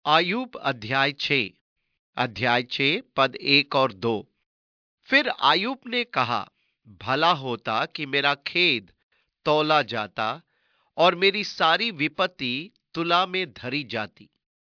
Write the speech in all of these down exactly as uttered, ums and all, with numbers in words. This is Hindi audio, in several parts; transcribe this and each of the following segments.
आयुब अध्याय छः। अध्याय छः पद एक और दो। फिर आयुब ने कहा, भला होता कि मेरा खेद तौला जाता और मेरी सारी विपत्ति तुला में धरी जाती।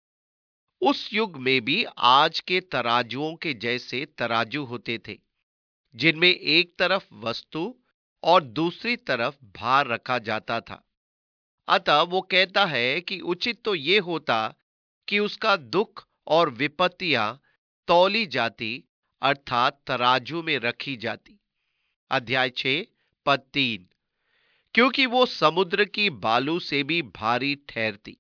उस युग में भी आज के तराजुओं के जैसे तराजू होते थे, जिनमें एक तरफ वस्तु और दूसरी तरफ भार रखा जाता था। अतः वो कहता है कि उचित तो ये होता कि उसका दुख और विपत्तियां तौली जाती, अर्थात तराजू में रखी जाती। अध्याय छः पद तीन। क्योंकि वो समुद्र की बालू से भी भारी ठहरती।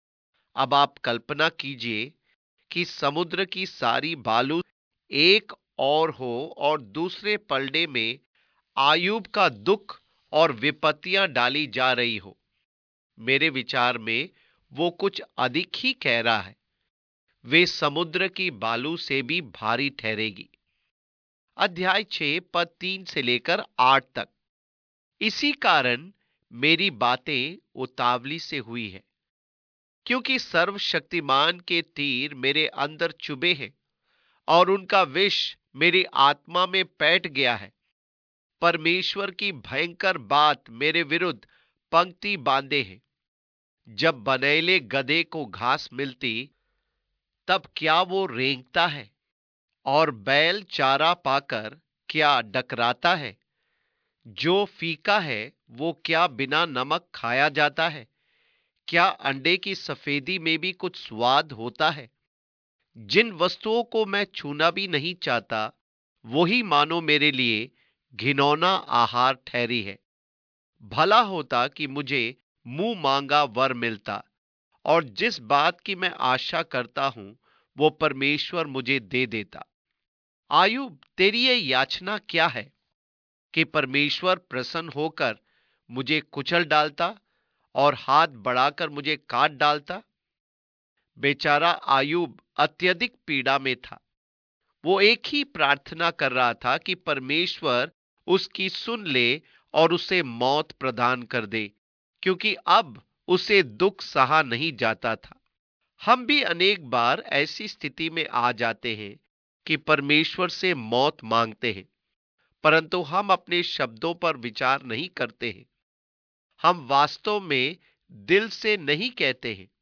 अब आप कल्पना कीजिए कि समुद्र की सारी बालू एक और हो और दूसरे पलड़े में आयुब का दुख और विपत्तियां डाली जा रही हो। मेरे विचार में वो कुछ अधिक ही कह रहा है। वे समुद्र की बालू से भी भारी ठहरेगी। अध्याय छः पद तीन से लेकर आठ तक। इसी कारण मेरी बातें उतावली से हुई है, क्योंकि सर्वशक्तिमान के तीर मेरे अंदर चुभे हैं और उनका विष मेरी आत्मा में पैठ गया है। परमेश्वर की भयंकर बात मेरे विरुद्ध पंक्ति बांधे है। जब बनेले गधे को घास मिलती, तब क्या वो रेंगता है? और बैल चारा पाकर क्या डकराता है? जो फीका है वो क्या बिना नमक खाया जाता है? क्या अंडे की सफेदी में भी कुछ स्वाद होता है? जिन वस्तुओं को मैं छूना भी नहीं चाहता, वही मानो मेरे लिए घिनौना आहार ठहरी है। भला होता कि मुझे मुंह मांगा वर मिलता, और जिस बात की मैं आशा करता हूं वो परमेश्वर मुझे दे देता। आयुब, तेरी ये याचना क्या है कि परमेश्वर प्रसन्न होकर मुझे कुचल डालता और हाथ बढ़ाकर मुझे काट डालता? बेचारा आयुब अत्यधिक पीड़ा में था। वो एक ही प्रार्थना कर रहा था कि परमेश्वर उसकी सुन ले और उसे मौत प्रदान कर दे, क्योंकि अब उसे दुख सहा नहीं जाता था। हम भी अनेक बार ऐसी स्थिति में आ जाते हैं कि परमेश्वर से मौत मांगते हैं, परंतु हम अपने शब्दों पर विचार नहीं करते हैं। हम वास्तव में दिल से नहीं कहते हैं।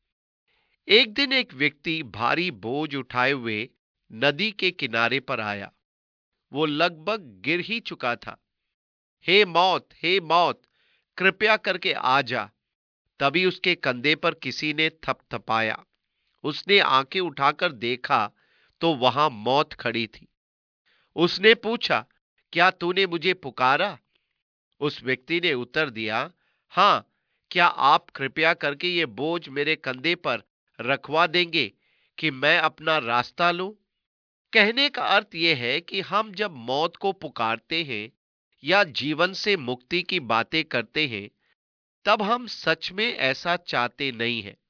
एक दिन एक व्यक्ति भारी बोझ उठाए हुए नदी के किनारे पर आया। वो लगभग गिर ही चुका था। हे मौत, हे मौत, कृपया करके आ जा। तभी उसके कंधे पर किसी ने थपथपाया। उसने आंखें उठाकर देखा तो वहां मौत खड़ी थी। उसने पूछा, क्या तूने मुझे पुकारा? उस व्यक्ति ने उत्तर दिया, हाँ, क्या आप कृपया करके ये बोझ मेरे कंधे पर रखवा देंगे कि मैं अपना रास्ता लूं? कहने का अर्थ यह है कि हम जब मौत को पुकारते हैं या जीवन से मुक्ति की बातें करते हैं, तब हम सच में ऐसा चाहते नहीं हैं।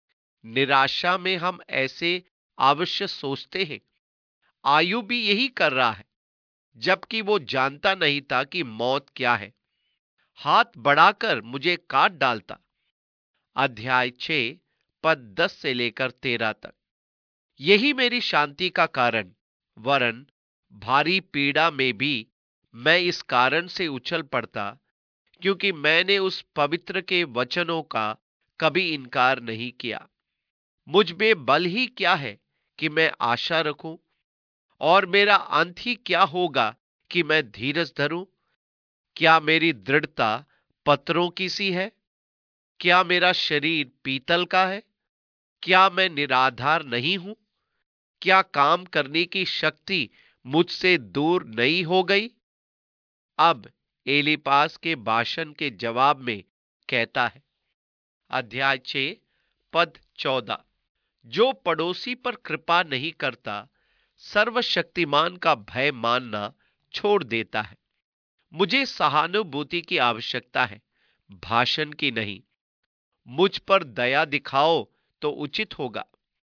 निराशा में हम ऐसे अवश्य सोचते हैं। आयुब भी यही कर रहा है, जबकि वो जानता नहीं था कि मौत क्या है। हाथ बढ़ाकर मुझे काट डालता। अध्याय छः पद दस से लेकर तेरह तक। यही मेरी शांति का कारण, वरन भारी पीड़ा में भी मैं इस कारण से उछल पड़ता, क्योंकि मैंने उस पवित्र के वचनों का कभी इनकार नहीं किया। मुझ में बल ही क्या है कि मैं आशा रखूं, और मेरा अंत ही क्या होगा कि मैं धीरज धरूं? क्या मेरी दृढ़ता पत्थरों की सी है? क्या मेरा शरीर पीतल का है? क्या मैं निराधार नहीं हूं? क्या काम करने की शक्ति मुझसे दूर नहीं हो गई? अब एलीपास के भाषण के जवाब में कहता है। अध्याय छः पद चौदह। जो पड़ोसी पर कृपा नहीं करता, सर्वशक्तिमान का भय मानना छोड़ देता है। मुझे सहानुभूति की आवश्यकता है, भाषण की नहीं। मुझ पर दया दिखाओ तो उचित होगा।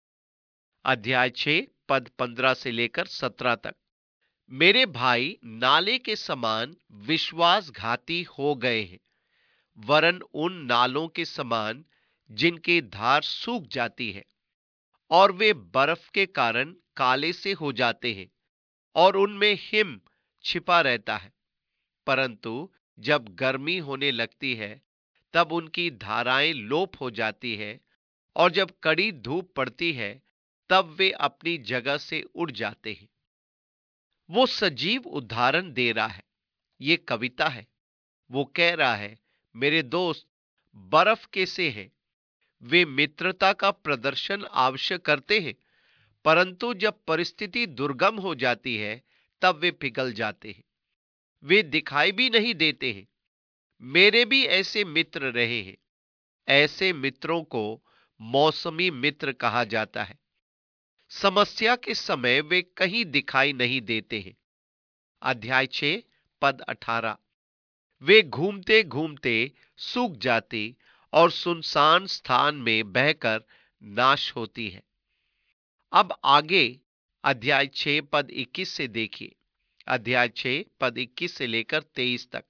अध्याय छः पद पंद्रह से लेकर सत्रह तक। मेरे भाई नाले के समान विश्वासघाती हो गए हैं, वरन उन नालों के समान जिनकी धार सूख जाती है और वे बर्फ के कारण काले से हो जाते हैं और उनमें हिम छिपा रहता है। परंतु जब गर्मी होने लगती है तब उनकी धाराएं लोप हो जाती है और जब कड़ी धूप पड़ती है तब वे अपनी जगह से उड़ जाते हैं। वो सजीव उदाहरण दे रहा है। ये कविता है। वो कह रहा है, मेरे दोस्त बर्फ कैसे हैं? वे मित्रता का प्रदर्शन आवश्यक करते हैं, परंतु जब परिस्थिति दुर्गम हो जाती है तब वे पिघल जाते हैं। वे दिखाई भी नहीं देते हैं। मेरे भी ऐसे मित्र रहे हैं। ऐसे मित्रों को मौसमी मित्र कहा जाता है। समस्या के समय वे कहीं दिखाई नहीं देते हैं। अध्याय छह पद अठारह। वे घूमते घूमते सूख जाती और सुनसान स्थान में बहकर नाश होती है। अब आगे अध्याय छह पद इक्कीस से देखिए। अध्याय छह पद इक्कीस से लेकर तेईस तक।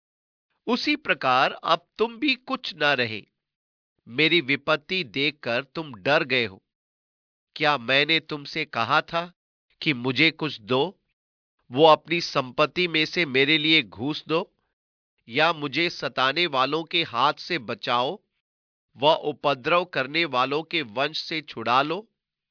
उसी प्रकार अब तुम भी कुछ न रहे। मेरी विपत्ति देखकर तुम डर गए हो। क्या मैंने तुमसे कहा था कि मुझे कुछ दो? वो अपनी संपत्ति में से मेरे लिए घूस दो, या मुझे सताने वालों के हाथ से बचाओ, व उपद्रव करने वालों के वंश से छुड़ा लो।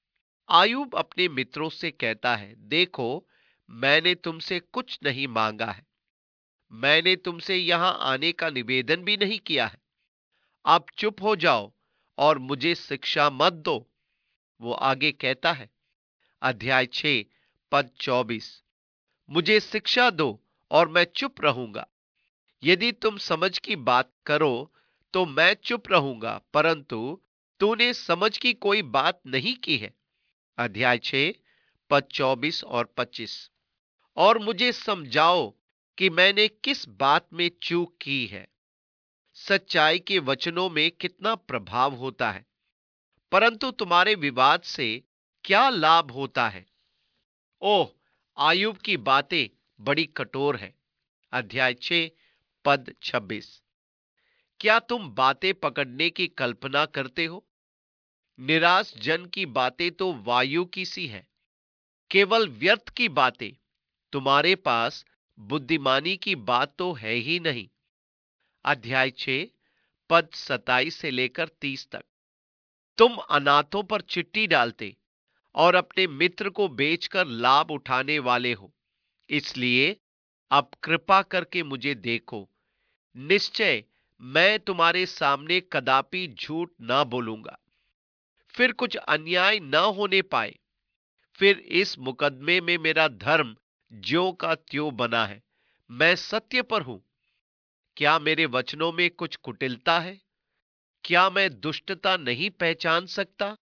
आयूब अपने मित्रों से कहता है, देखो, मैंने तुमसे कुछ नहीं मांगा है। मैंने तुमसे यहां आने का निवेदन भी नहीं किया है। आप चुप हो जाओ और मुझे शिक्षा मत दो। वो आगे कहता है, अध्याय छह पद चौबीस। मुझे शिक्षा दो और मैं चुप रहूंगा। यदि तुम समझ की बात करो तो मैं चुप रहूंगा, परंतु तूने समझ की कोई बात नहीं की है। अध्याय छह पद चौबीस और पच्चीस। और मुझे समझाओ कि मैंने किस बात में चूक की है। सच्चाई के वचनों में कितना प्रभाव होता है, परंतु तुम्हारे विवाद से क्या लाभ होता है? ओह, आयुब की बातें बड़ी कठोर है। अध्याय छह पद छब्बीस। क्या तुम बातें पकड़ने की कल्पना करते हो? निराश जन की बातें तो वायु की सी है, केवल व्यर्थ की बातें। तुम्हारे पास बुद्धिमानी की बात तो है ही नहीं। अध्याय छह पद सताईस से लेकर तीस तक। तुम अनाथों पर चिट्ठी डालते और अपने मित्र को बेचकर लाभ उठाने वाले हो। इसलिए अब कृपा करके मुझे देखो। निश्चय मैं तुम्हारे सामने कदापि झूठ ना बोलूंगा। फिर कुछ अन्याय न होने पाए। फिर इस मुकदमे में मेरा धर्म ज्यों का त्यों बना है। मैं सत्य पर हूं। क्या मेरे वचनों में कुछ कुटिलता है? क्या मैं दुष्टता नहीं पहचान सकता?